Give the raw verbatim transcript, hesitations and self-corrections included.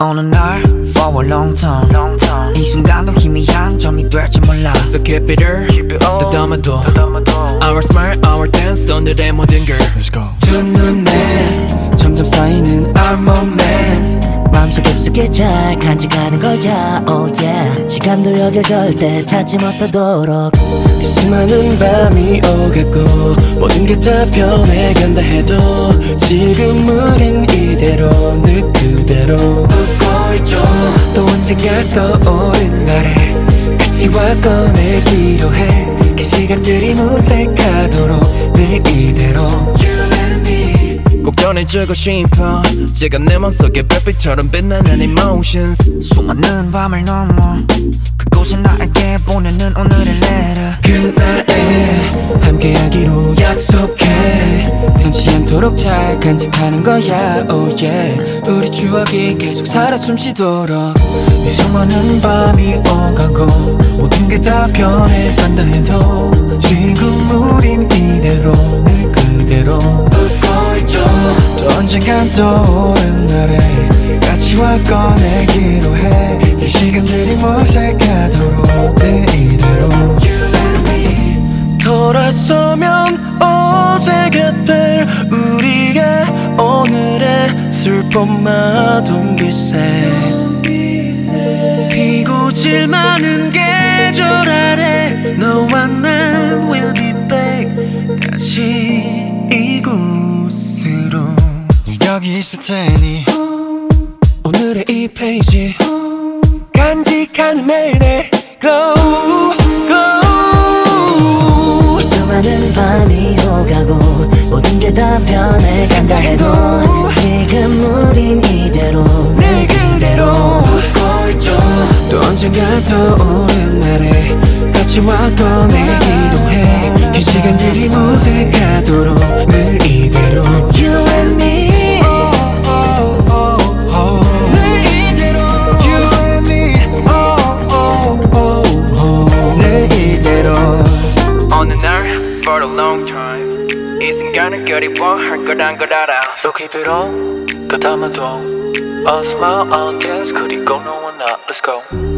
어느 날 for a long time, long time. 이 순간도 희미한 점이 될지 몰라. So keep it real, 더담아둬 Our smile, our dance, 오늘의 모든 걸 Let's go. 두 눈에 점점 쌓이는 our moment 마음속 깊숙이 잘 간직하는 거야 oh yeah 시간도 여길 절대 찾지 못하도록 이 수많은 밤이 오갔고 모든 게 다 변해간다 해도 지금 우린 이대로 늘 그대로 웃고 있죠. 또 언젠가 떠오른 날에 같이 와 꺼내기로 해. 그 시간들이 무색하도록 늘 이대로 꼭 전해주고 싶어 지금 내 맘속에 별빛처럼 빛나는 emotions. 수많은 밤을 넘어 그곳에 나에게 보내는 오늘의 letter. 그날에 함께하기로 약속해. 변치 않도록 잘 간직하는 거야 oh yeah 우리 추억이 계속 살아 숨쉬도록. 이 수많은 밤이 오가고 모든 게 다 변해간다 해도 지금 우린 이대로 늘 그대로 웃고 있죠. 또 언젠간 떠오른 날에 같이 와 꺼내기로 해. 이 시간들이 무색하도록 늘 이대로 돌아서면 어제가 될 우리가 오늘의 슬픔 마동 빛에 피고 질 많은 계절 아래 너와 난 will be back 다시 이곳으로 여기 있을 테니 오늘의 이 페이지 간직하는 내내 glow glow 이 수많은 밤이 오가고 모든 게 다 변해간다 해도 지금 우린 이대로 늘 그대로 웃고 있죠. 또 언젠가 떠오른 날에 같이 와 꺼내기로 해. 그 시간들이 무색하도록 늘 이대로 You and me 늘 이대로 You and me oh, oh, oh, oh. 늘 이대로 어느 날 for a long time 이 순간을 그리워할 거란 걸 알아. So keep it on 더담아둬 A smile on dance 그리고 너와 나 Let's go